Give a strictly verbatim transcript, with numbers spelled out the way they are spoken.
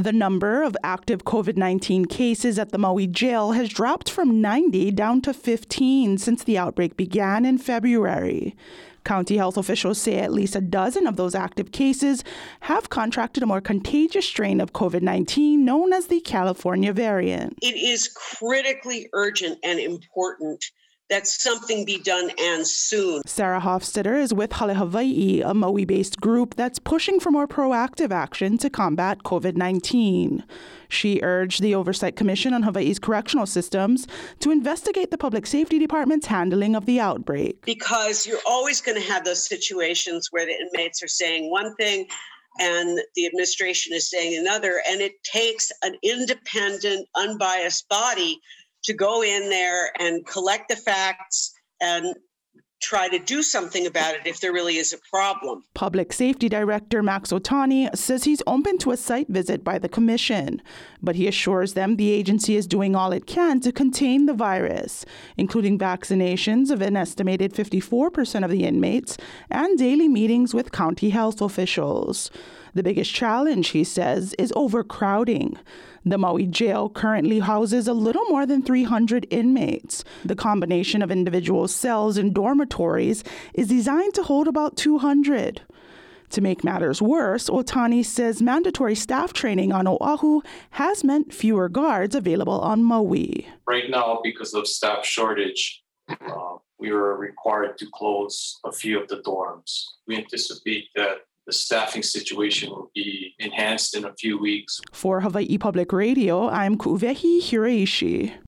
The number of active COVID nineteen cases at the Maui jail has dropped from ninety down to fifteen since the outbreak began in February. County health officials say at least a dozen of those active cases have contracted a more contagious strain of COVID nineteen known as the California variant. It is critically urgent and important that something be done and soon. Sarah Hofstetter is with Hale Hawaii, a Maui-based group that's pushing for more proactive action to combat COVID nineteen. She urged the Oversight Commission on Hawaii's correctional systems to investigate the Public Safety Department's handling of the outbreak. Because you're always going to have those situations where the inmates are saying one thing and the administration is saying another, and it takes an independent, unbiased body to go in there and collect the facts and try to do something about it if there really is a problem. Public Safety Director Max Otani says he's open to a site visit by the commission, but he assures them the agency is doing all it can to contain the virus, including vaccinations of an estimated fifty-four percent of the inmates and daily meetings with county health officials. The biggest challenge, he says, is overcrowding. The Maui jail currently houses a little more than three hundred inmates. The combination of individual cells and dormitories is designed to hold about two hundred. To make matters worse, Otani says mandatory staff training on Oahu has meant fewer guards available on Maui. Right now, because of staff shortage, uh, we are required to close a few of the dorms. We anticipate that the staffing situation will be enhanced in a few weeks. For Hawaii Public Radio, I'm Ku'uwehi Hiraishi.